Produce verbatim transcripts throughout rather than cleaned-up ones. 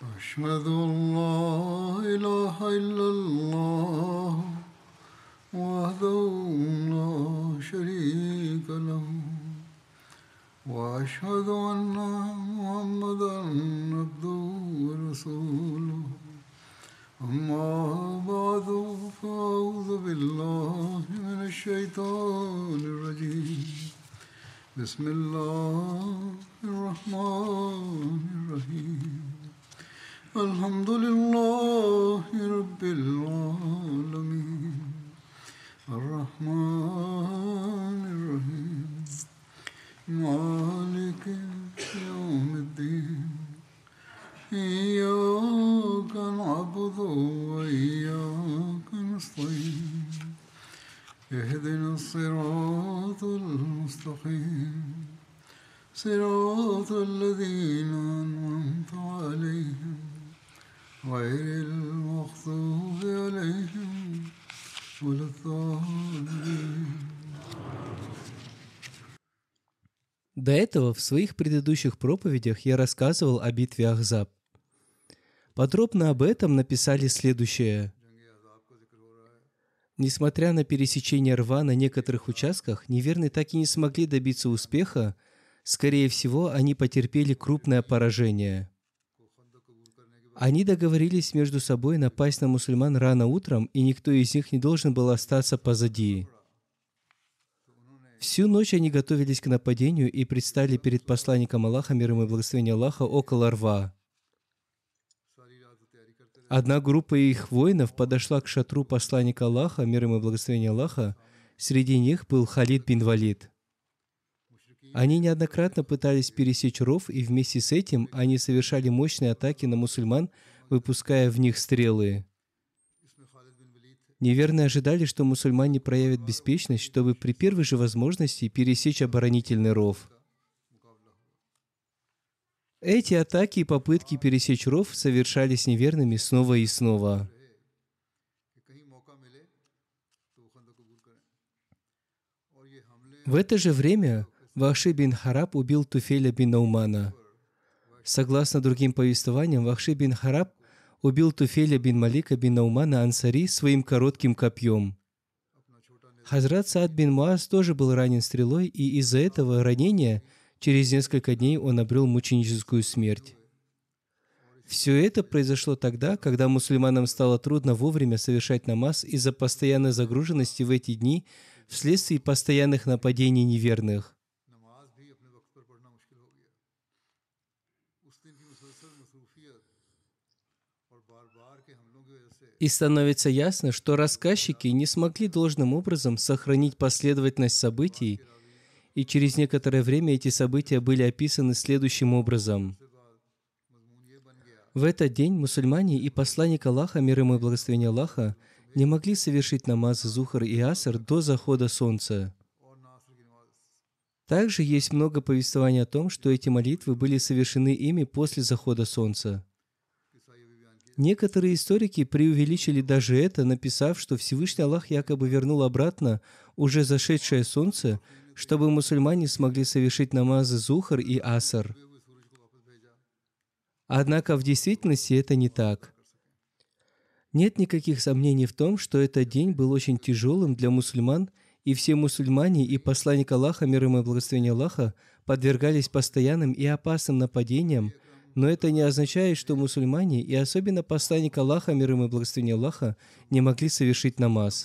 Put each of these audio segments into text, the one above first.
أشهد أن لا إله إلا الله وحده لا شريك له وأشهد أن محمدا عبده ورسوله أما بعد فأعوذ بالله من الشيطان الرجيم بسم الله الرحمن الرحيم الحمد لله رب العالمين الرحمن الرحيم مالك يوم الدين إياك نعبد وإياك نستعين اهدنا الصراط المستقيم صراط الذين أنعمت عليهم غير المغضوب عليهم ولا الضالين. До этого в своих предыдущих проповедях я рассказывал о битве Ахзаб. Подробно об этом написали следующее. Несмотря на пересечение рва на некоторых участках, неверные так и не смогли добиться успеха. Скорее всего, они потерпели крупное поражение. Они договорились между собой напасть на мусульман рано утром, и никто из них не должен был остаться позади. Всю ночь они готовились к нападению и предстали перед посланником Аллаха, мир ему и благословение Аллаха, около рва. Одна группа их воинов подошла к шатру посланника Аллаха, мир ему и благословение Аллаха. Среди них был Халид бин Валид. Они неоднократно пытались пересечь ров, и вместе с этим они совершали мощные атаки на мусульман, выпуская в них стрелы. Неверные ожидали, что мусульмане проявят беспечность, чтобы при первой же возможности пересечь оборонительный ров. Эти атаки и попытки пересечь ров совершались неверными снова и снова. В это же время Вахши бин Хараб убил Туфейля бин Наумана. Согласно другим повествованиям, Вахши бин Хараб убил Туфейля бин Малика бин Наумана Ансари своим коротким копьем. Хазрат Саад бин Муаз тоже был ранен стрелой, и из-за этого ранения через несколько дней он обрел мученическую смерть. Все это произошло тогда, когда мусульманам стало трудно вовремя совершать намаз из-за постоянной загруженности в эти дни вследствие постоянных нападений неверных. И становится ясно, что рассказчики не смогли должным образом сохранить последовательность событий, и через некоторое время эти события были описаны следующим образом. В этот день мусульмане и посланник Аллаха, мир ему и благословение Аллаха, не могли совершить намазы Зухр и Аср до захода солнца. Также есть много повествований о том, что эти молитвы были совершены ими после захода солнца. Некоторые историки преувеличили даже это, написав, что Всевышний Аллах якобы вернул обратно уже зашедшее солнце, чтобы мусульмане смогли совершить намазы Зухр и Аср. Однако в действительности это не так. Нет никаких сомнений в том, что этот день был очень тяжелым для мусульман, и все мусульмане и посланник Аллаха, мир ему и благословение Аллаха, подвергались постоянным и опасным нападениям, но это не означает, что мусульмане, и особенно посланник Аллаха, мир ему и благословение Аллаха, не могли совершить намаз.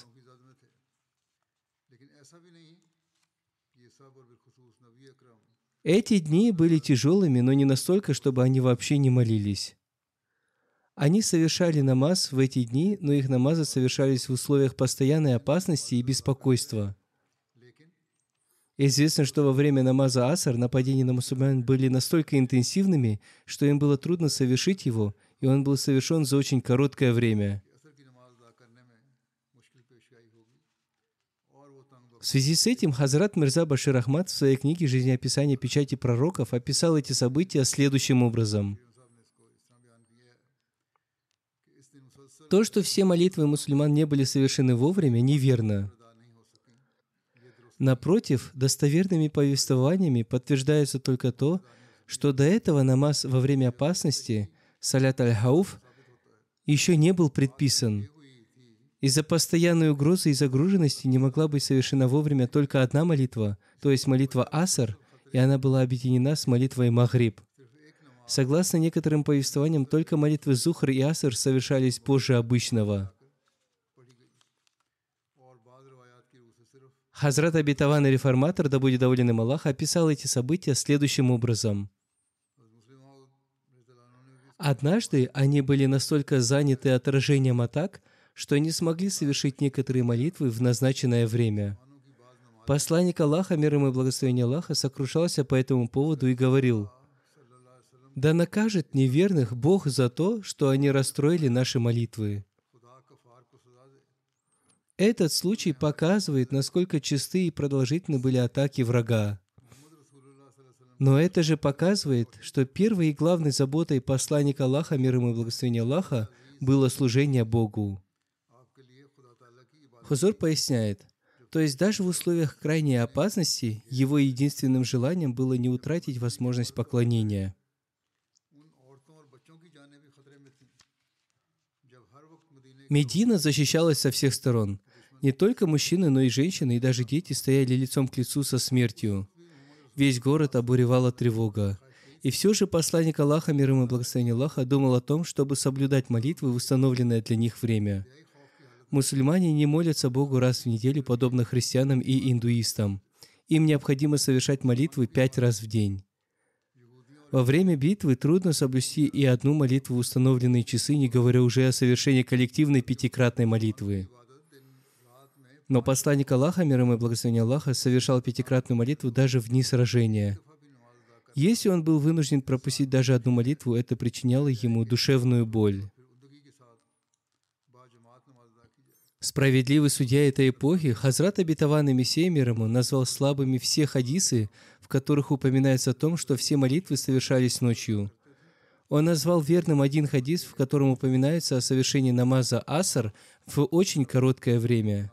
Эти дни были тяжелыми, но не настолько, чтобы они вообще не молились. Они совершали намаз в эти дни, но их намазы совершались в условиях постоянной опасности и беспокойства. Известно, что во время намаза Аср нападения на мусульман были настолько интенсивными, что им было трудно совершить его, и он был совершен за очень короткое время. В связи с этим Хазрат Мирза Башир Ахмад в своей книге «Жизнеописание печати пророков» описал эти события следующим образом. То, что все молитвы мусульман не были совершены вовремя, неверно. Напротив, достоверными повествованиями подтверждается только то, что до этого намаз во время опасности салят аль-хауф, еще не был предписан. Из-за постоянной угрозы и загруженности не могла быть совершена вовремя только одна молитва, то есть молитва аср, и она была объединена с молитвой магриб. Согласно некоторым повествованиям, только молитвы зухр и аср совершались позже обычного. Хазрат обетованный реформатор, да будет доволен им Аллах, описал эти события следующим образом. Однажды они были настолько заняты отражением атак, что не смогли совершить некоторые молитвы в назначенное время. Посланник Аллаха, мир ему и благословение Аллаха, сокрушался по этому поводу и говорил: «Да накажет неверных Бог за то, что они расстроили наши молитвы». Этот случай показывает, насколько чисты и продолжительны были атаки врага. Но это же показывает, что первой и главной заботой посланника Аллаха, мир ему и благословение Аллаха, было служение Богу. Хузур поясняет, то есть даже в условиях крайней опасности его единственным желанием было не утратить возможность поклонения. Медина защищалась со всех сторон. Не только мужчины, но и женщины, и даже дети стояли лицом к лицу со смертью. Весь город обуревала тревога. И все же посланник Аллаха, мир ему и благословение Аллаха, думал о том, чтобы соблюдать молитвы в установленное для них время. Мусульмане не молятся Богу раз в неделю, подобно христианам и индуистам. Им необходимо совершать молитвы пять раз в день. Во время битвы трудно соблюсти и одну молитву в установленные часы, не говоря уже о совершении коллективной пятикратной молитвы. Но посланник Аллаха, мир ему и благословение Аллаха, совершал пятикратную молитву даже в дни сражения. Если он был вынужден пропустить даже одну молитву, это причиняло ему душевную боль. Справедливый судья этой эпохи, Хазрат обетованный Мессия мир ему, назвал слабыми все хадисы, в которых упоминается о том, что все молитвы совершались ночью. Он назвал верным один хадис, в котором упоминается о совершении намаза аср в очень короткое время.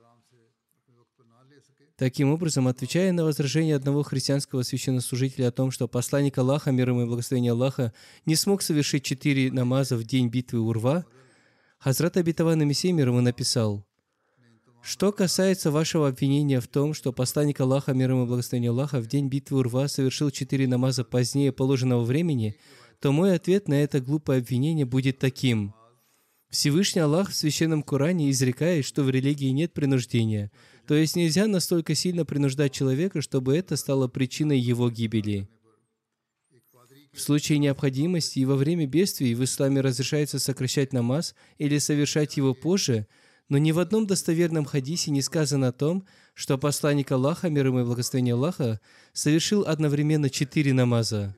Таким образом, отвечая на возражение одного христианского священнослужителя о том, что посланник Аллаха, мир ему и благословение Аллаха, не смог совершить четыре намаза в день битвы Урва, Хазрат обетованный Мессия мир ему написал: «Что касается вашего обвинения в том, что посланник Аллаха, мир ему и благословение Аллаха, в день битвы Урва совершил четыре намаза позднее положенного времени, то мой ответ на это глупое обвинение будет таким. Всевышний Аллах в Священном Коране изрекает, что в религии нет принуждения, то есть нельзя настолько сильно принуждать человека, чтобы это стало причиной его гибели. В случае необходимости и во время бедствий в исламе разрешается сокращать намаз или совершать его позже, но ни в одном достоверном хадисе не сказано о том, что посланник Аллаха, мир ему и благословение Аллаха, совершил одновременно четыре намаза.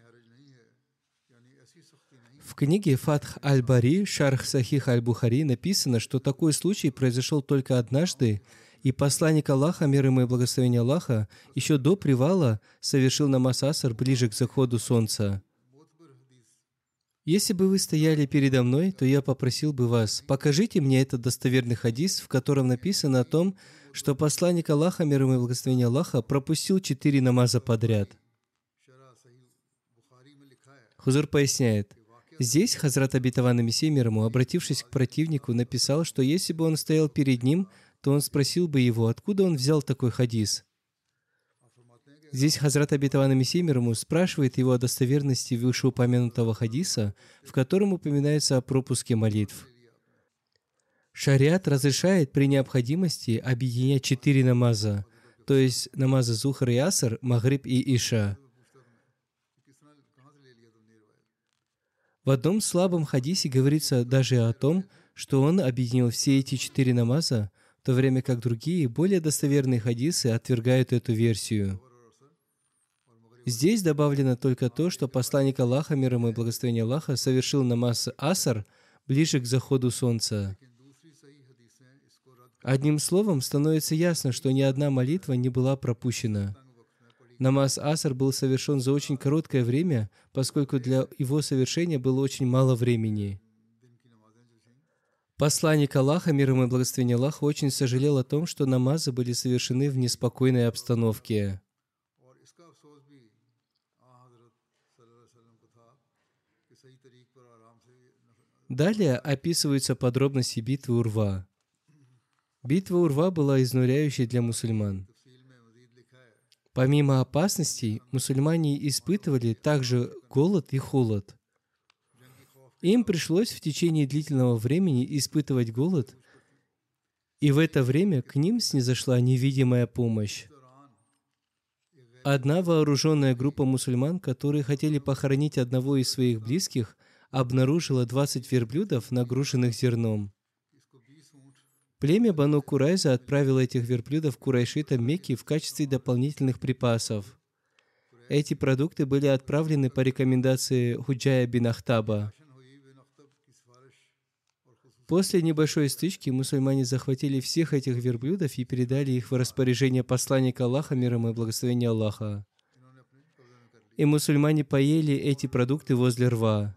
В книге Фатх аль-Бари, Шарх Сахих аль-Бухари написано, что такой случай произошел только однажды, и посланник Аллаха, мир ему и благословение Аллаха, еще до привала совершил намаз аср ближе к заходу солнца. Если бы вы стояли передо мной, то я попросил бы вас, покажите мне этот достоверный хадис, в котором написано о том, что посланник Аллаха, мир ему и благословение Аллаха, пропустил четыре намаза подряд. Хузур поясняет, здесь Хазрат обетованный Мессия мир ему, обратившись к противнику, написал, что если бы он стоял перед ним, то он спросил бы его, откуда он взял такой хадис. Здесь Хазрат обетованный Мессия мир ему спрашивает его о достоверности вышеупомянутого хадиса, в котором упоминается о пропуске молитв. Шариат разрешает при необходимости объединять четыре намаза, то есть намазы Зухр и Аср, Магриб и Иша. В одном слабом хадисе говорится даже о том, что он объединил все эти четыре намаза, в то время как другие, более достоверные хадисы отвергают эту версию. Здесь добавлено только то, что посланник Аллаха, мир ему и благословение Аллаха, совершил намаз аср ближе к заходу солнца. Одним словом, становится ясно, что ни одна молитва не была пропущена. Намаз аср был совершен за очень короткое время, поскольку для его совершения было очень мало времени. Посланник Аллаха, мир ему и благословение Аллаха, очень сожалел о том, что намазы были совершены в неспокойной обстановке. Далее описываются подробности битвы Урва. Битва Урва была изнуряющей для мусульман. Помимо опасностей, мусульмане испытывали также голод и холод. Им пришлось в течение длительного времени испытывать голод, и в это время к ним снизошла невидимая помощь. Одна вооруженная группа мусульман, которые хотели похоронить одного из своих близких, обнаружила двадцать верблюдов, нагруженных зерном. Племя Бану Курайза отправило этих верблюдов курайшитам Мекки в качестве дополнительных припасов. Эти продукты были отправлены по рекомендации Худжая бин Ахтаба. После небольшой стычки мусульмане захватили всех этих верблюдов и передали их в распоряжение посланника Аллаха, мир ему и благословения Аллаха. И мусульмане поели эти продукты возле рва.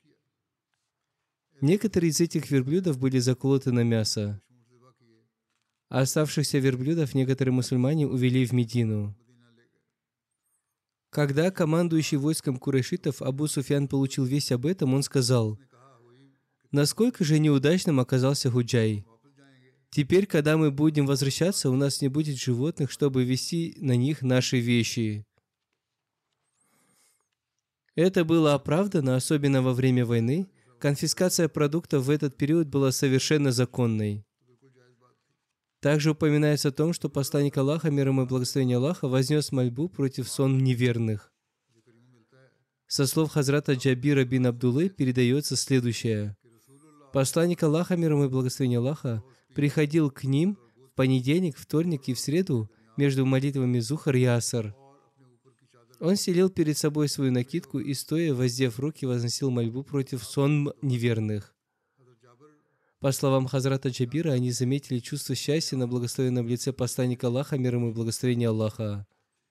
Некоторые из этих верблюдов были заколоты на мясо. А оставшихся верблюдов некоторые мусульмане увели в Медину. Когда командующий войском курайшитов Абу Суфьян получил весть об этом, он сказал: «Насколько же неудачным оказался Худжай. Теперь, когда мы будем возвращаться, у нас не будет животных, чтобы везти на них наши вещи». Это было оправдано, особенно во время войны. Конфискация продуктов в этот период была совершенно законной. Также упоминается о том, что посланник Аллаха, мир ему и благословение Аллаха, вознес мольбу против сон неверных. Со слов Хазрата Джабира бин Абдуллы передается следующее. Посланник Аллаха, мир ему и благословение Аллаха, приходил к ним в понедельник, вторник и в среду между молитвами Зухар и Аср. Он селил перед собой свою накидку и, стоя, воздев руки, возносил мольбу против сон неверных. По словам Хазрата Джабира, они заметили чувство счастья на благословенном лице посланника Аллаха, мир ему и благословение Аллаха.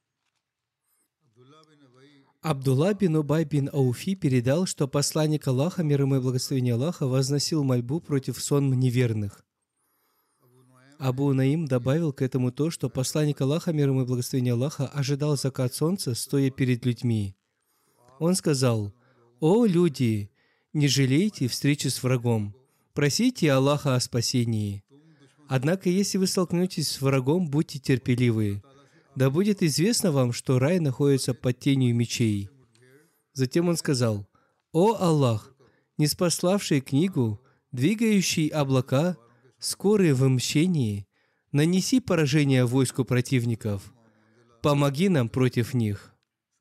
Абдулла бин Убай бин Ауфи передал, что посланник Аллаха, мир ему и благословение Аллаха, возносил мольбу против сон неверных. Абу Наим добавил к этому то, что посланник Аллаха, мир ему и благословение Аллаха, ожидал закат солнца, стоя перед людьми. Он сказал: «О люди, не жалейте встречи с врагом, просите Аллаха о спасении. Однако, если вы столкнетесь с врагом, будьте терпеливы. Да будет известно вам, что рай находится под тенью мечей». Затем он сказал: «О Аллах, ниспославший книгу, двигающий облака, скорый в мщении, нанеси поражение войску противников, помоги нам против них».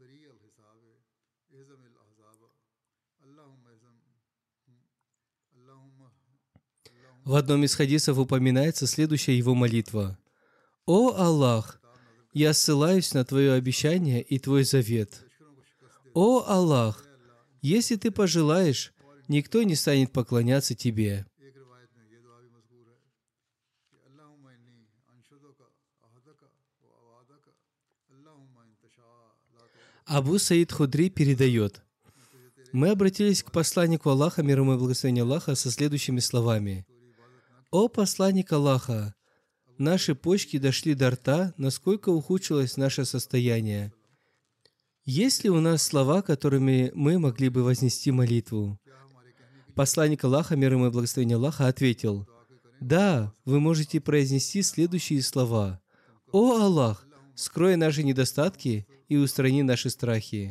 В одном из хадисов упоминается следующая его молитва: «О Аллах, я ссылаюсь на Твое обещание и Твой завет. О Аллах, если Ты пожелаешь, никто не станет поклоняться Тебе». Абу Саид Худри передает: «Мы обратились к посланнику Аллаха, мир ему и благословение Аллаха, со следующими словами: «О посланник Аллаха, наши почки дошли до рта, насколько ухудшилось наше состояние. Есть ли у нас слова, которыми мы могли бы вознести молитву?» Посланник Аллаха, мир ему и благословение Аллаха, ответил: «Да, вы можете произнести следующие слова: «О Аллах, скрой наши недостатки и устрани наши страхи».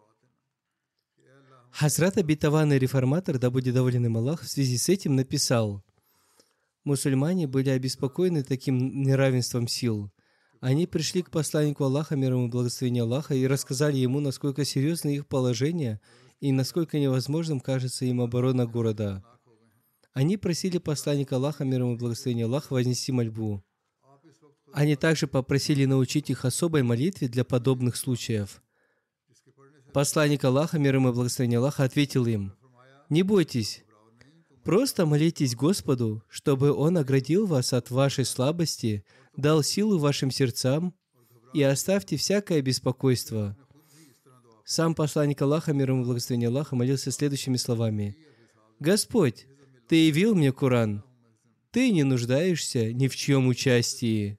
Хазрат обетованный реформатор, да будет доволен им Аллах, в связи с этим написал: мусульмане были обеспокоены таким неравенством сил. Они пришли к посланнику Аллаха, мир ему и благословение Аллаха, и рассказали ему, насколько серьезно их положение и насколько невозможным кажется им оборона города. Они просили посланника Аллаха, мир ему и благословение Аллаха, вознести мольбу. Они также попросили научить их особой молитве для подобных случаев. Посланник Аллаха, мир ему и благословение Аллаха, ответил им: «Не бойтесь, просто молитесь Господу, чтобы Он оградил вас от вашей слабости, дал силу вашим сердцам и оставьте всякое беспокойство». Сам посланник Аллаха, мир ему и благословение Аллаха, молился следующими словами: «Господь, Ты явил мне Коран. Ты не нуждаешься ни в чьем участии.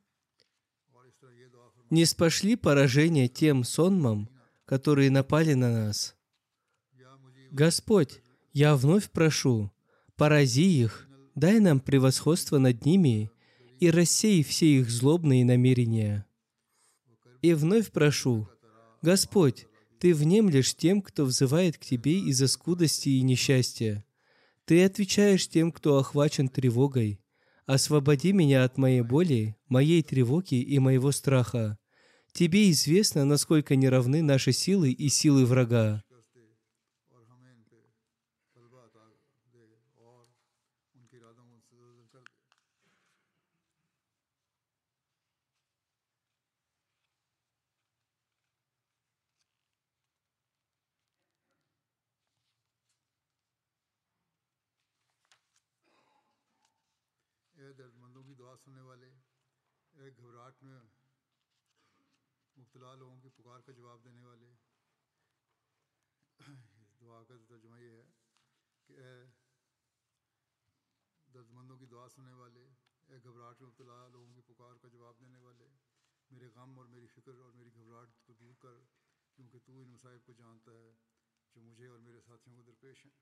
Не спошли поражение тем сонмам, которые напали на нас. Господь, я вновь прошу, порази их, дай нам превосходство над ними и рассей все их злобные намерения. И вновь прошу, Господь, Ты внемлешь тем, кто взывает к Тебе из-за скудости и несчастья. Ты отвечаешь тем, кто охвачен тревогой. Освободи меня от моей боли, моей тревоги и моего страха. Тебе известно, насколько неравны наши силы и силы врага. اے دردمندوں کی دعا سننے والے، اے گھبراہٹ میں مبتلا لوگوں کی پکار کا جواب دینے والے، اس دعا کا ترجمہ یہ ہے کہ اے دردمندوں کی دعا سننے والے، اے گھبراہٹ میں مبتلا لوگوں کی پکار کا جواب دینے والے، میرے غم اور میری فکر اور میری گھبراہٹ کو دور کر، کیونکہ تو ان مصائب کو جانتا ہے جو مجھے اور میرے ساتھیوں کو درپیش ہیں۔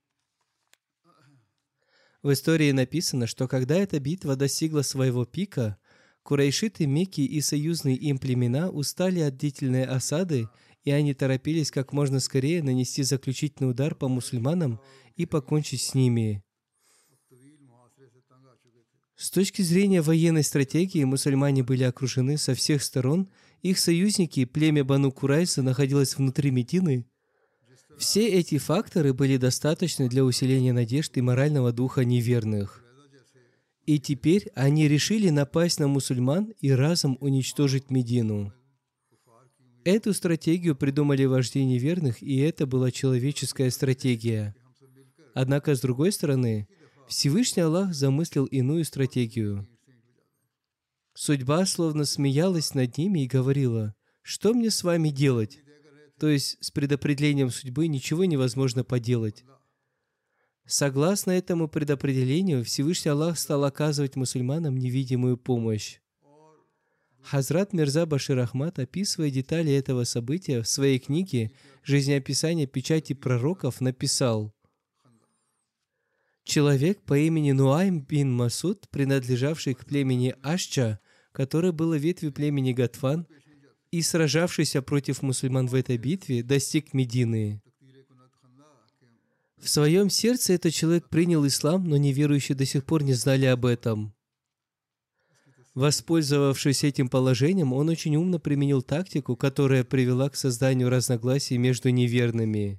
В истории написано, что когда эта битва достигла своего пика, курайшиты Мекки и союзные им племена устали от длительной осады, и они торопились как можно скорее нанести заключительный удар по мусульманам и покончить с ними. С точки зрения военной стратегии, мусульмане были окружены со всех сторон, их союзники, племя Бану Курайза, находилось внутри Медины. Все эти факторы были достаточны для усиления надежд и морального духа неверных. И теперь они решили напасть на мусульман и разом уничтожить Медину. Эту стратегию придумали вожди неверных, и это была человеческая стратегия. Однако, с другой стороны, Всевышний Аллах замыслил иную стратегию. Судьба словно смеялась над ними и говорила: «Что мне с вами делать?» То есть с предопределением судьбы ничего невозможно поделать. Согласно этому предопределению, Всевышний Аллах стал оказывать мусульманам невидимую помощь. Хазрат Мирза Башир Ахмад, описывая детали этого события в своей книге «Жизнеописание печати пророков», написал: «Человек по имени Нуайм бин Масуд, принадлежавший к племени Ашча, которое было ветвью племени Гатфан, и сражавшийся против мусульман в этой битве, достиг Медины. В своем сердце этот человек принял ислам, но неверующие до сих пор не знали об этом. Воспользовавшись этим положением, он очень умно применил тактику, которая привела к созданию разногласий между неверными.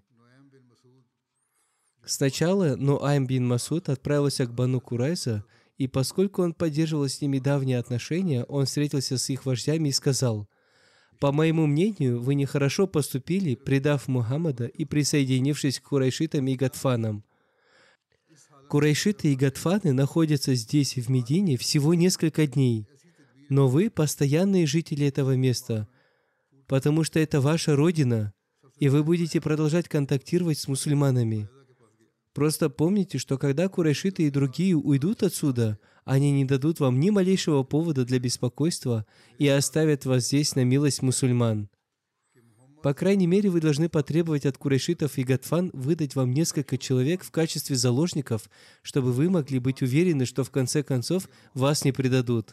Сначала Нуайм бин Масуд отправился к Бану Курайза, и поскольку он поддерживал с ними давние отношения, он встретился с их вождями и сказал: «По моему мнению, вы нехорошо поступили, предав Мухаммада и присоединившись к Курайшитам и Гатфанам. Курайшиты и Гатфаны находятся здесь, в Медине, всего несколько дней, но вы постоянные жители этого места, потому что это ваша родина, и вы будете продолжать контактировать с мусульманами. Просто помните, что когда курайшиты и другие уйдут отсюда, они не дадут вам ни малейшего повода для беспокойства и оставят вас здесь на милость мусульман. По крайней мере, вы должны потребовать от курайшитов и Гатфан выдать вам несколько человек в качестве заложников, чтобы вы могли быть уверены, что в конце концов вас не предадут».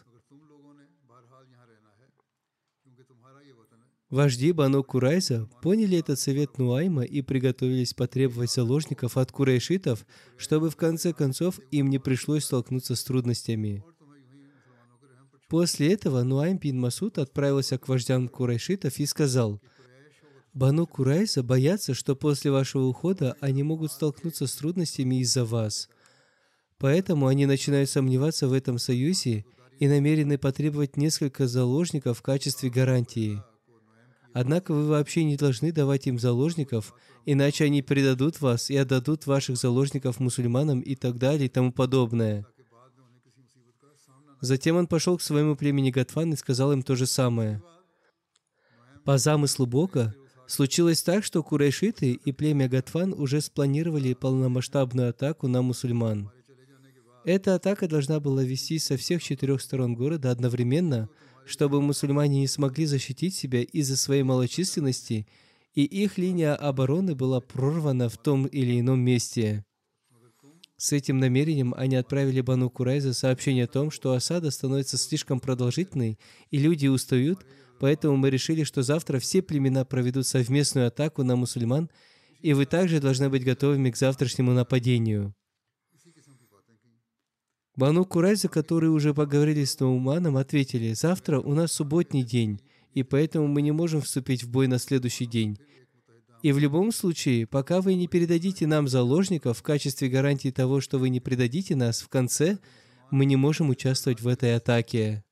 Вожди Бану Курайза поняли этот совет Нуайма и приготовились потребовать заложников от курайшитов, чтобы в конце концов им не пришлось столкнуться с трудностями. После этого Нуайм бин Масуд отправился к вождям курайшитов и сказал: «Бану Курайза боятся, что после вашего ухода они могут столкнуться с трудностями из-за вас. Поэтому они начинают сомневаться в этом союзе и намерены потребовать несколько заложников в качестве гарантии. Однако вы вообще не должны давать им заложников, иначе они предадут вас и отдадут ваших заложников мусульманам и так далее и тому подобное». Затем он пошел к своему племени Гатфан и сказал им то же самое. По замыслу Бога, случилось так, что курайшиты и племя Гатфан уже спланировали полномасштабную атаку на мусульман. Эта атака должна была вестись со всех четырех сторон города одновременно, чтобы мусульмане не смогли защитить себя из-за своей малочисленности и их линия обороны была прорвана в том или ином месте. С этим намерением они отправили Бану Курайза сообщение о том, что осада становится слишком продолжительной, и люди устают, поэтому мы решили, что завтра все племена проведут совместную атаку на мусульман, и вы также должны быть готовыми к завтрашнему нападению. Бану Курайза, которые уже поговорили с Науманом, ответили: «Завтра у нас субботний день, и поэтому мы не можем вступить в бой на следующий день. И в любом случае, пока вы не передадите нам заложников в качестве гарантии того, что вы не предадите нас, в конце мы не можем участвовать в этой атаке».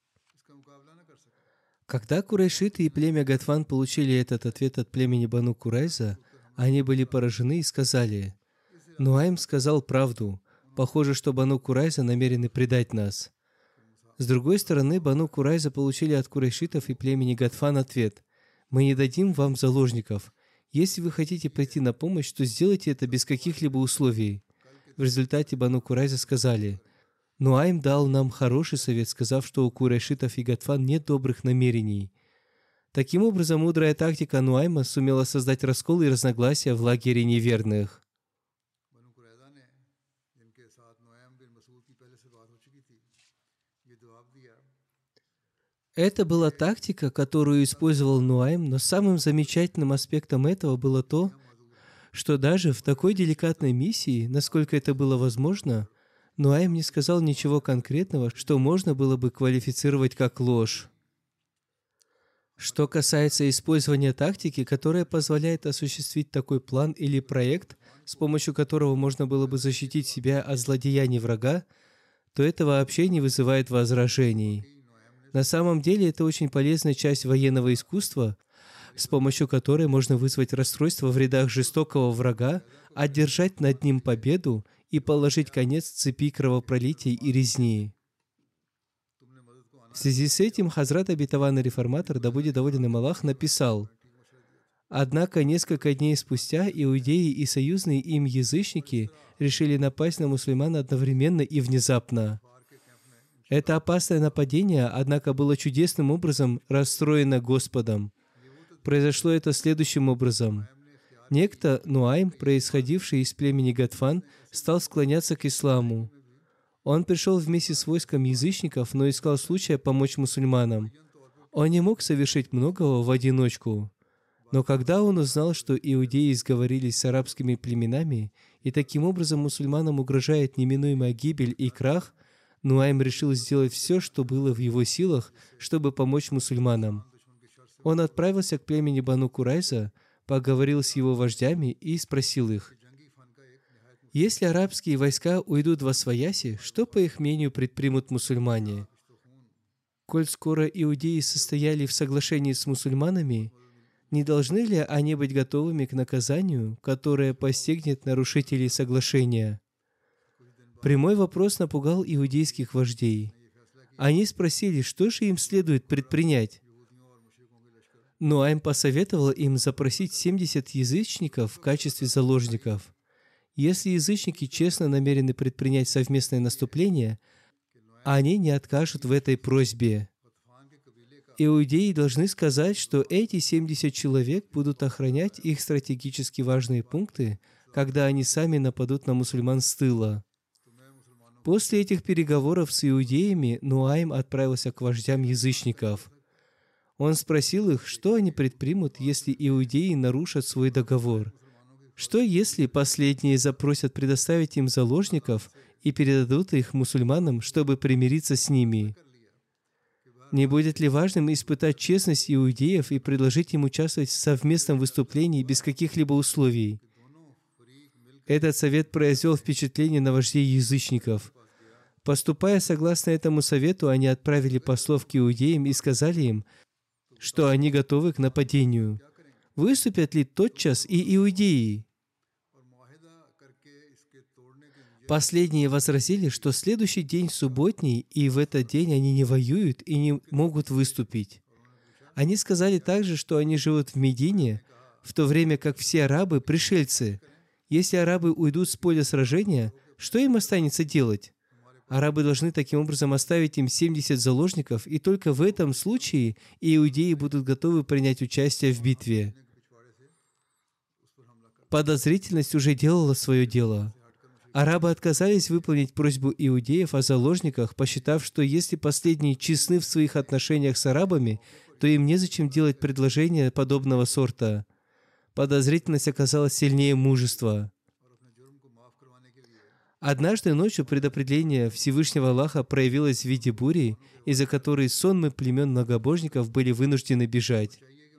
Когда курайшиты и племя Гатфан получили этот ответ от племени Бану Курайза, они были поражены и сказали: «Нуайм сказал правду. Похоже, что Бану Курайза намерены предать нас». С другой стороны, Бану Курайза получили от курайшитов и племени Гатфан ответ: «Мы не дадим вам заложников. Если вы хотите прийти на помощь, то сделайте это без каких-либо условий». В результате Бану Курайза сказали: «Нуайм дал нам хороший совет, сказав, что у курайшитов и Гатфан нет добрых намерений». Таким образом, мудрая тактика Нуайма сумела создать раскол и разногласия в лагере неверных. Это была тактика, которую использовал Нуайм, но самым замечательным аспектом этого было то, что даже в такой деликатной миссии, насколько это было возможно, Нуайм не сказал ничего конкретного, что можно было бы квалифицировать как ложь. Что касается использования тактики, которая позволяет осуществить такой план или проект, с помощью которого можно было бы защитить себя от злодеяний врага, то это вообще не вызывает возражений. На самом деле, это очень полезная часть военного искусства, с помощью которой можно вызвать расстройство в рядах жестокого врага, одержать над ним победу и положить конец цепи кровопролитий и резни. В связи с этим Хазрат Обетованный Реформатор, да будет доволен им Аллах, написал: «Однако несколько дней спустя иудеи и союзные им язычники решили напасть на мусульман одновременно и внезапно. Это опасное нападение, однако, было чудесным образом расстроено Господом. Произошло это следующим образом. Некто Нуайм, происходивший из племени Гатфан, стал склоняться к исламу. Он пришел вместе с войском язычников, но искал случая помочь мусульманам. Он не мог совершить многого в одиночку. Но когда он узнал, что иудеи сговорились с арабскими племенами, и таким образом мусульманам угрожает неминуемая гибель и крах, Нуайм решил сделать все, что было в его силах, чтобы помочь мусульманам. Он отправился к племени Бану Курайза, поговорил с его вождями и спросил их: «Если арабские войска уйдут во свояси, что, по их мнению, предпримут мусульмане? Коль скоро иудеи состояли в соглашении с мусульманами, не должны ли они быть готовыми к наказанию, которое постигнет нарушителей соглашения?» Прямой вопрос напугал иудейских вождей. Они спросили, что же им следует предпринять. Нуайм посоветовал им запросить семьдесят язычников в качестве заложников. Если язычники честно намерены предпринять совместное наступление, они не откажут в этой просьбе. Иудеи должны сказать, что эти семьдесят человек будут охранять их стратегически важные пункты, когда они сами нападут на мусульман с тыла. После этих переговоров с иудеями Нуайм отправился к вождям язычников. Он спросил их, что они предпримут, если иудеи нарушат свой договор. Что, если последние запросят предоставить им заложников и передадут их мусульманам, чтобы примириться с ними? Не будет ли важным испытать честность иудеев и предложить им участвовать в совместном выступлении без каких-либо условий? Этот совет произвел впечатление на вождей язычников. Поступая согласно этому совету, они отправили послов к иудеям и сказали им, что они готовы к нападению. Выступят ли тотчас и иудеи? Последние возразили, что следующий день субботний, и в этот день они не воюют и не могут выступить. Они сказали также, что они живут в Медине, в то время как все арабы – пришельцы. Если арабы уйдут с поля сражения, что им останется делать? Арабы должны таким образом оставить им семьдесят заложников, и только в этом случае иудеи будут готовы принять участие в битве. Подозрительность уже делала свое дело. Арабы отказались выполнить просьбу иудеев о заложниках, посчитав, что если последние честны в своих отношениях с арабами, то им незачем делать предложение подобного сорта. Подозрительность оказалась сильнее мужества. Однажды ночью предопределение Всевышнего Аллаха проявилось в виде бури, из-за которой сонмы племен многобожников были вынуждены бежать.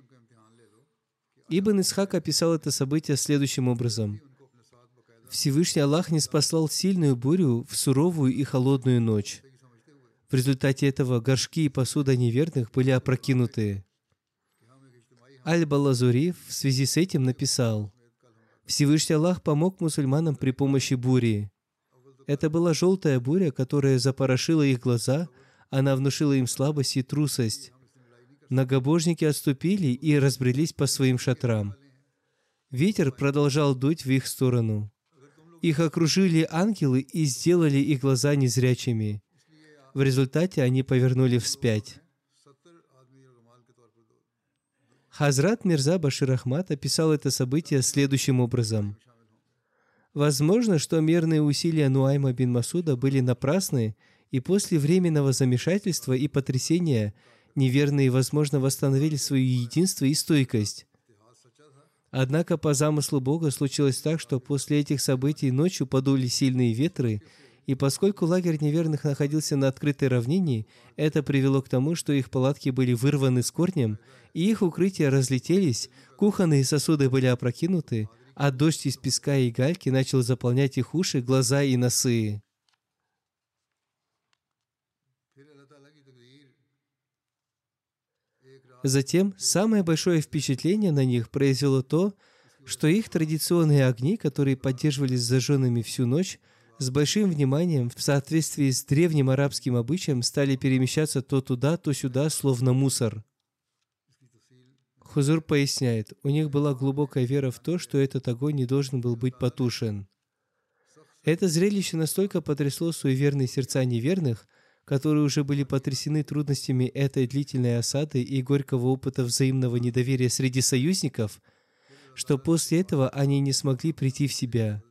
Ибн Исхак описал это событие следующим образом. Всевышний Аллах ниспослал сильную бурю в суровую и холодную ночь. В результате этого горшки и посуда неверных были опрокинуты. Аль-Балазури в связи с этим написал: Всевышний Аллах помог мусульманам при помощи бури. Это была желтая буря, которая запорошила их глаза, она внушила им слабость и трусость. Многобожники отступили и разбрелись по своим шатрам. Ветер продолжал дуть в их сторону. Их окружили ангелы и сделали их глаза незрячими. В результате они повернули вспять. Хазрат Мирза Башир Ахмад описал это событие следующим образом. Возможно, что мирные усилия Нуайма бин Масуда были напрасны, и после временного замешательства и потрясения неверные, возможно, восстановили свое единство и стойкость. Однако по замыслу Бога случилось так, что после этих событий ночью подули сильные ветры, и поскольку лагерь неверных находился на открытой равнине, это привело к тому, что их палатки были вырваны с корнем, и их укрытия разлетелись, кухонные сосуды были опрокинуты, а дождь из песка и гальки начал заполнять их уши, глаза и носы. Затем самое большое впечатление на них произвело то, что их традиционные огни, которые поддерживались зажженными всю ночь, с большим вниманием, в соответствии с древним арабским обычаем, стали перемещаться то туда, то сюда, словно мусор. Хузур поясняет, у них была глубокая вера в то, что этот огонь не должен был быть потушен. Это зрелище настолько потрясло суеверные сердца неверных, которые уже были потрясены трудностями этой длительной осады и горького опыта взаимного недоверия среди союзников, что после этого они не смогли прийти в себя.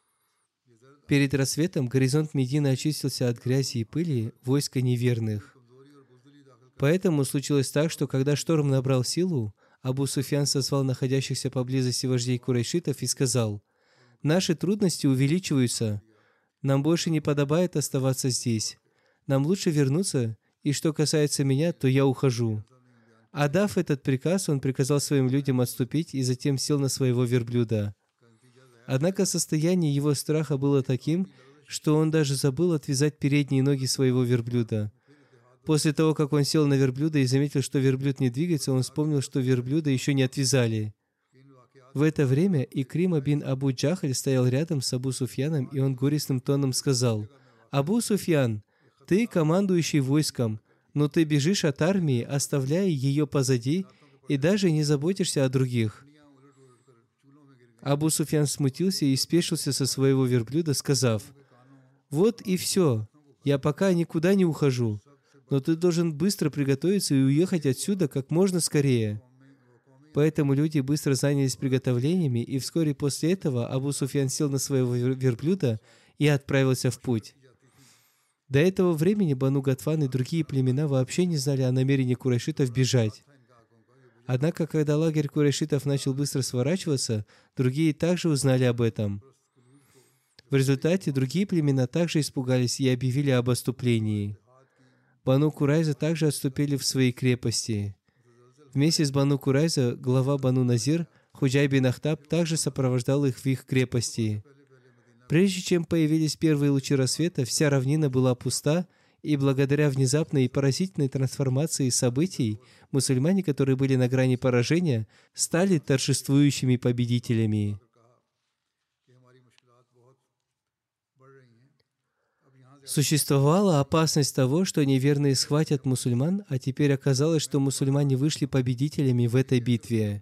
Перед рассветом горизонт Медины очистился от грязи и пыли войска неверных. Поэтому случилось так, что когда шторм набрал силу, Абу Суфьян созвал находящихся поблизости вождей курайшитов и сказал: «Наши трудности увеличиваются. Нам больше не подобает оставаться здесь. Нам лучше вернуться, и что касается меня, то я ухожу». Отдав этот приказ, он приказал своим людям отступить и затем сел на своего верблюда. Однако состояние его страха было таким, что он даже забыл отвязать передние ноги своего верблюда. После того, как он сел на верблюда и заметил, что верблюд не двигается, он вспомнил, что верблюда еще не отвязали. В это время Икрима бин Абу Джахаль стоял рядом с Абу Суфьяном, и он горестным тоном сказал: «Абу Суфьян, ты командующий войском, но ты бежишь от армии, оставляя ее позади, и даже не заботишься о других». Абу Суфьян смутился и спешился со своего верблюда, сказав: «Вот и все, я пока никуда не ухожу, но ты должен быстро приготовиться и уехать отсюда как можно скорее». Поэтому люди быстро занялись приготовлениями, и вскоре после этого Абу Суфьян сел на своего верблюда и отправился в путь. До этого времени Бану Гатфан и другие племена вообще не знали о намерении курайшитов бежать. Однако, когда лагерь курайшитов начал быстро сворачиваться, другие также узнали об этом. В результате другие племена также испугались и объявили об отступлении. Бану Курайза также отступили в свои крепости. Вместе с Бану Курайза глава Бану Назир, Худжай бин Ахтаб, также сопровождал их в их крепости. Прежде чем появились первые лучи рассвета, вся равнина была пуста, и благодаря внезапной и поразительной трансформации событий, мусульмане, которые были на грани поражения, стали торжествующими победителями. Существовала опасность того, что неверные схватят мусульман, а теперь оказалось, что мусульмане вышли победителями в этой битве.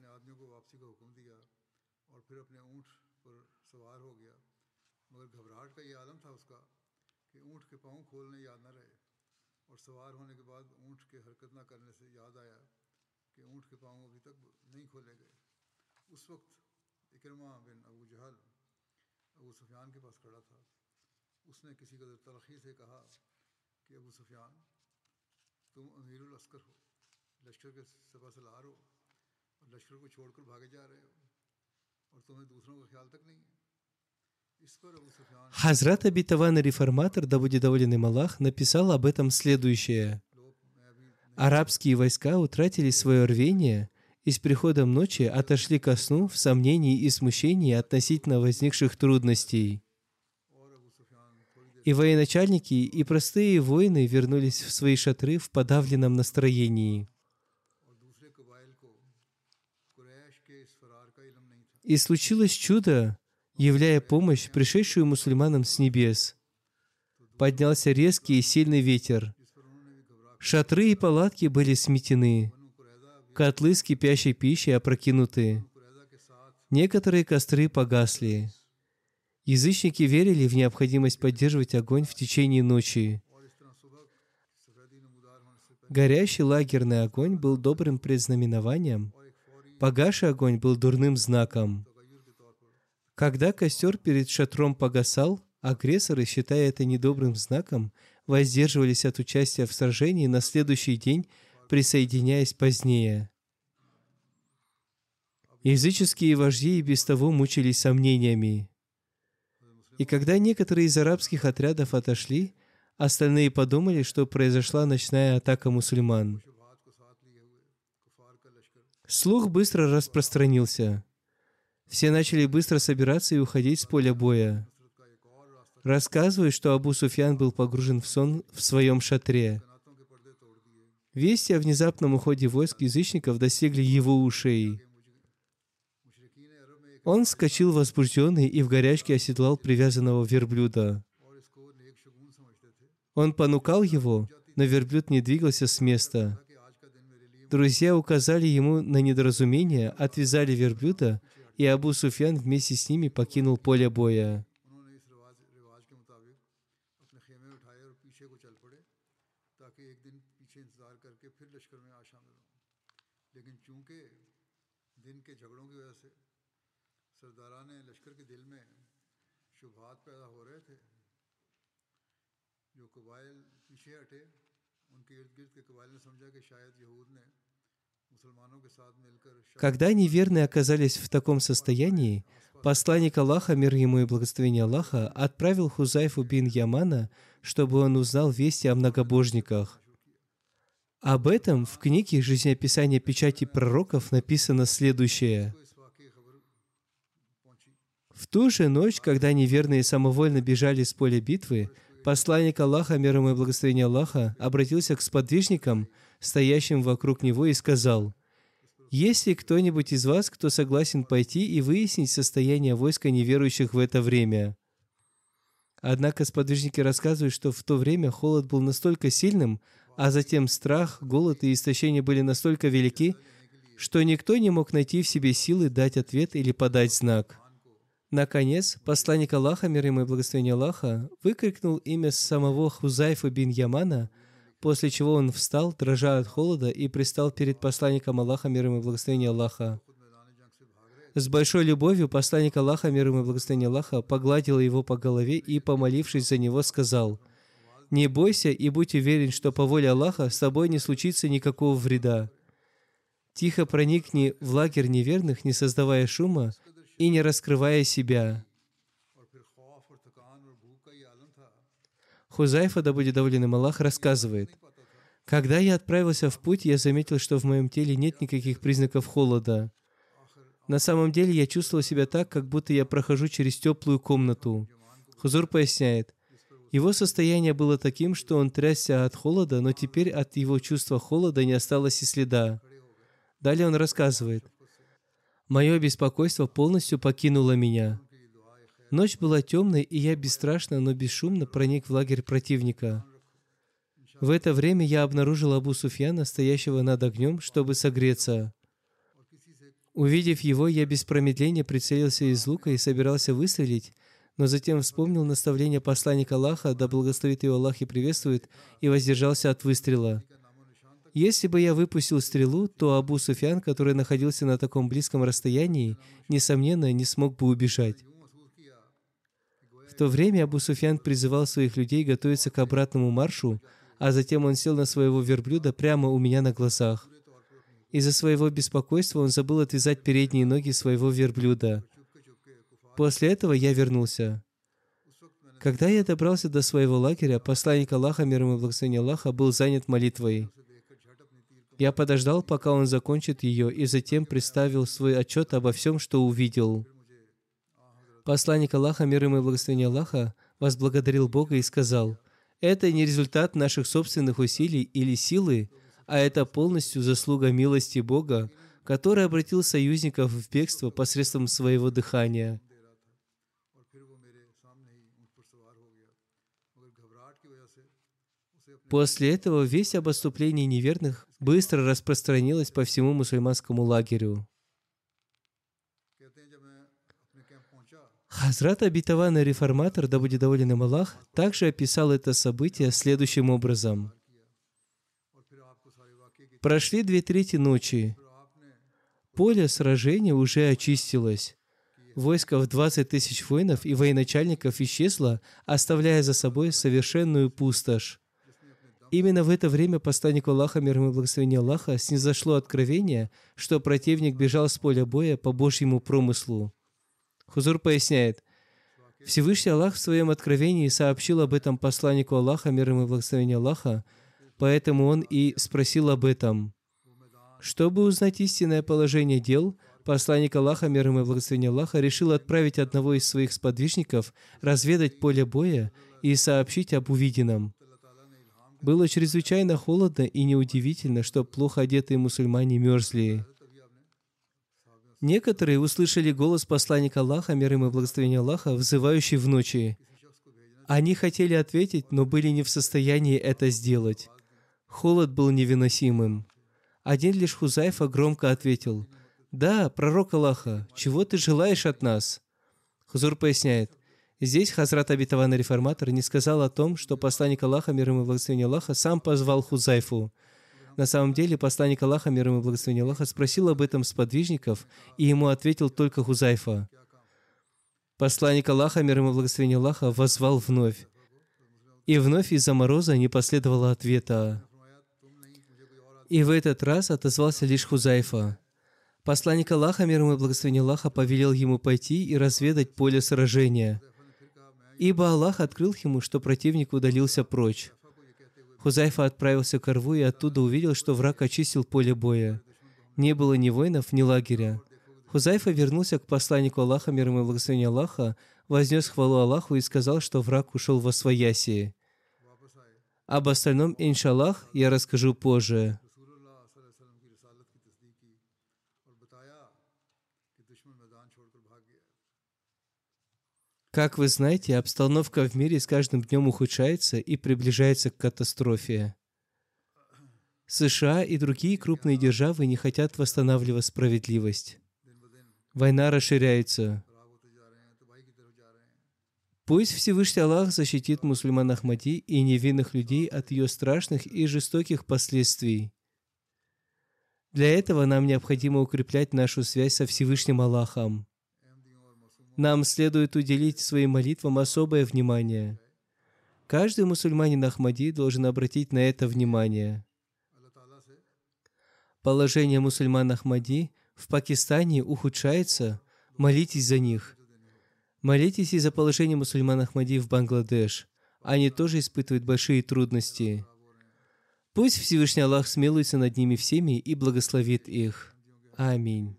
इकरमा बिन अबू जहल अबू सुफियान के पास खड़ा था। उसने किसी कदर तलखी से कहा कि अबू सुफियान, तुम अमीरुल अस्कर हो, लश्कर के सभा सलार हो और लश्कर को छोड़कर भागे जा रहे हो और तुम्हें दूसरों का ख्याल तक नहीं है। इस पर अबू सुफियान Хазрат обетованный реформатор, да будет доволен им Аллах, написал об этом следующее. लोग मैं अभी Арабские войска утратили свое рвение и с приходом ночи отошли ко сну в сомнении и смущении относительно возникших трудностей. और अबू सुफियान थोड़ी देर И военачальники, и простые воины вернулись в свои шатры в подавленном настроении. और दूसरे कबाइल को कुरैश के इस फरार का इल्म नहीं था। И случилось чудо, являя помощь, пришедшую мусульманам с небес. Поднялся резкий и сильный ветер. जिस पर उन्होंने भी घबरा Шатры и палатки были сметены. बनु कुरैदा Котлы с кипящей пищей опрокинуты. कुरैदा के साथ Некоторые костры погасли. Язычники верили в необходимость поддерживать огонь в течение ночи. और इस तरह सुबह सफेदी नमूदार होने से पहले Горящий лагерный огонь был добрым предзнаменованием. और एक फौरी Погасший огонь был дурным знаком. तगय्युर के तौर पर Когда костер перед шатром погасал, агрессоры, считая это недобрым знаком, воздерживались от участия в сражении на следующий день, присоединяясь позднее. Языческие вожди и без того мучились сомнениями. И когда некоторые из арабских отрядов отошли, остальные подумали, что произошла ночная атака мусульман. शुभात को साथ लिए हुए कुफार का लश्कर Слух быстро распространился. Все начали быстро собираться и уходить с поля боя. नुसरत का एक और रास्ता Рассказывают, что Абу Суфьян был погружен в сон в своем шатре. कनातों के पर्दे तोड़ दिए Вести о внезапном уходе войск язычников достигли его ушей. कि मुशरिकीन अरब में एक Он вскочил возбужденный и в горячке оседлал привязанного верблюда. और इसको नेक शगुन समझते थे Он понукал его, но верблюд не двигался с места. कि आज का दिन मेरे लिए Друзья указали ему на недоразумение, отвязали верблюда, и Абу Суфьян вместе с ними покинул поле боя. उन्होंने इस रिवाज रिवाज के मुताबिक अपने खेमे उठाए और पीछे को चल पड़े ताकि एक दिन पीछे इंतजार करके फिर लश्कर में आ शामिल हों। लेकिन चूंकि दिन के झगड़ों की वजह से सरदारान लश्कर के दिल में शुभात पैदा हो रहे थे, जो कबाइल पीछे हटे, उनके इर्द गिर्द के कबाइल ने समझा कि शायद यहूद ने मुसलमानों के साथ मिलकर शर Когда неверные оказались в таком состоянии, посланник Аллаха, мир ему и благословение Аллаха, отправил Хузайфу бин Ямана, чтобы он узнал вести о многобожниках. Об этом в книге «Жизнеописание печати пророков» написано следующее. को इस वाक़े की खबर पहुंची। В ту же ночь, когда неверные самовольно бежали с поля битвы, посланник Аллаха, мир ему и благословение Аллаха, обратился к сподвижникам, стоящим вокруг него, и сказал: «Есть ли кто-нибудь из вас, кто согласен пойти и выяснить состояние войска неверующих в это время?» Однако сподвижники рассказывают, что в то время холод был настолько сильным, а затем страх, голод и истощение были настолько велики, что никто не мог найти в себе силы дать ответ или подать знак. Наконец, посланник Аллаха, мир ему и благословение Аллаха, выкрикнул имя самого Хузайфа бин Ямана, после чего он встал, дрожа от холода, и пристал перед посланником Аллаха, мир ему и благословение Аллаха. खुद मैदान जंग से भाग रहे С большой любовью посланник Аллаха, мир ему и благословение Аллаха, погладил его по голове и, помолившись за него, сказал: «Не бойся и будь уверен, что по воле Аллаха с тобой не случится никакого вреда. Тихо проникни в лагерь неверных, не создавая шума и не раскрывая себя». और फिर खौफ और थकान और भूख का ये आलम था। Хузайфа, да будет доволен им Аллах, рассказывает: «Когда я отправился в путь, я заметил, что в моем теле нет никаких признаков холода. На самом деле я чувствовал себя так, как будто я прохожу через теплую комнату». Хузур поясняет: его состояние было таким, что он трясся от холода, но теперь от его чувства холода не осталось и следа. Далее он рассказывает: «Мое беспокойство полностью покинуло меня. Ночь была темной, и я бесстрашно, но бесшумно проник в лагерь противника. В это время я обнаружил Абу Суфьяна, стоящего над огнем, чтобы согреться. Увидев его, я без промедления прицелился из лука и собирался выстрелить, но затем вспомнил наставление посланника Аллаха, да благословит его Аллах и приветствует, и воздержался от выстрела. Если бы я выпустил стрелу, то Абу Суфьян, который находился на таком близком расстоянии, несомненно, не смог бы убежать. В то время Абу Суфьян призывал своих людей готовиться к обратному маршу, а затем он сел на своего верблюда прямо у меня на глазах. Из-за своего беспокойства он забыл отвязать передние ноги своего верблюда. После этого я вернулся. Когда я добрался до своего лагеря, посланник Аллаха, мир ему и благословение Аллаха, был занят молитвой. Я подождал, пока он закончит ее, и затем представил свой отчет обо всем, что увидел. Посланник Аллаха, мир ему и благословение Аллаха, возблагодарил Бога и сказал: «Это не результат наших собственных усилий или силы, а это полностью заслуга милости Бога, который обратил союзников в бегство посредством своего дыхания». После этого весть об отступлении неверных быстро распространилась по всему мусульманскому лагерю. Хазрат обетованный реформатор, да будет доволен им Аллах, также описал это событие следующим образом. Прошли две трети ночи. Поле сражения уже очистилось. Войско в двадцать тысяч воинов и военачальников исчезло, оставляя за собой совершенную пустошь. Именно в это время посланнику Аллаха, мир ему и благословение Аллаха, снизошло откровение, что противник бежал с поля боя по Божьему промыслу. Хузур поясняет: Всевышний Аллах в своем откровении сообщил об этом посланнику Аллаха, мир ему и благословение Аллаха, поэтому он и спросил об этом. Чтобы узнать истинное положение дел, посланник Аллаха, мир ему и благословение Аллаха, решил отправить одного из своих сподвижников разведать поле боя и сообщить об увиденном. Было чрезвычайно холодно и неудивительно, что плохо одетые мусульмане мерзли. Некоторые услышали голос посланника Аллаха, мир ему и благословение Аллаха, взывающий в ночи. Они хотели ответить, но были не в состоянии это сделать. Холод был невыносимым. Один лишь Хузайфа громко ответил: «Да, пророк Аллаха, чего ты желаешь от нас?» Хузур поясняет: здесь Хазрат обетованный реформатор не сказал о том, что посланник Аллаха, мир ему и благословение Аллаха, сам позвал Хузайфу. На самом деле, посланник Аллаха, мир ему и благословение Аллаха, спросил об этом сподвижников, и ему ответил только Хузайфа. Посланник Аллаха, мир ему и благословение Аллаха, воззвал вновь. И вновь из-за мороза не последовало ответа. И в этот раз отозвался лишь Хузайфа. Посланник Аллаха, мир ему и благословение Аллаха, повелел ему пойти и разведать поле сражения, ибо Аллах открыл ему, что противник удалился прочь. Хузайфа отправился к рву и оттуда увидел, что враг очистил поле боя. Не было ни воинов, ни лагеря. Хузайфа вернулся к посланнику Аллаха, мир ему и благословение Аллаха, вознес хвалу Аллаху и сказал, что враг ушел во свояси. Об остальном, иншаллах, я расскажу позже. Как вы знаете, обстановка в мире с каждым днем ухудшается и приближается к катастрофе. США и другие крупные державы не хотят восстанавливать справедливость. Война расширяется. Пусть Всевышний Аллах защитит мусульман Ахмади и невинных людей от ее страшных и жестоких последствий. Для этого нам необходимо укреплять нашу связь со Всевышним Аллахом. Нам следует уделить своим молитвам особое внимание. Каждый мусульманин Ахмади должен обратить на это внимание. Положение мусульман Ахмади в Пакистане ухудшается. Молитесь за них. Молитесь и за положение мусульман Ахмади в Бангладеш. Они тоже испытывают большие трудности. Пусть Всевышний Аллах смилуется над ними всеми и благословит их. Аминь.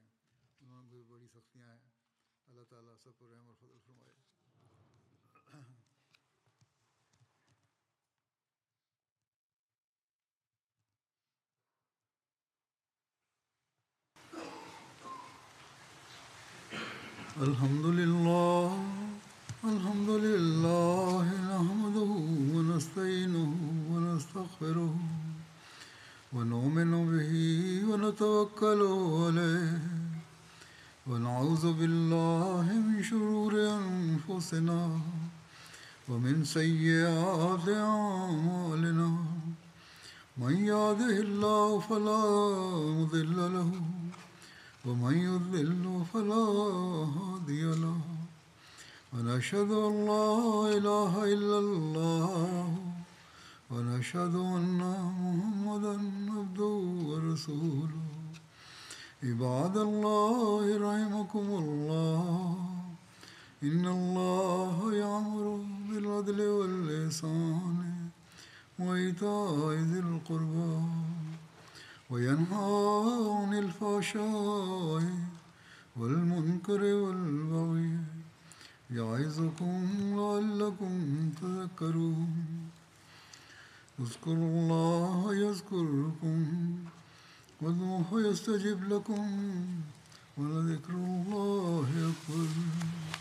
الحمد لله الحمد لله نحمده ونستعينه ونستغفره ونؤمن به ونتوكل عليه ونعوذ بالله من شرور أنفسنا ومن سيئات أعمالنا من يهده الله فلا مضل له ومن يضلل فلا هادي له ونشهد أن لا إله إلا الله ونشهد أن محمدا عبده ورسوله عباد الله رحمكم الله إن الله يأمر بالعدل والإحسان وإيتاء ذي القربى وينهى عن الفحشاء والمنكر والبغي يعظكم لعلكم تذكرون اذكروا الله يذكركم وادعوه يستجب لكم ولذكر الله أكبر.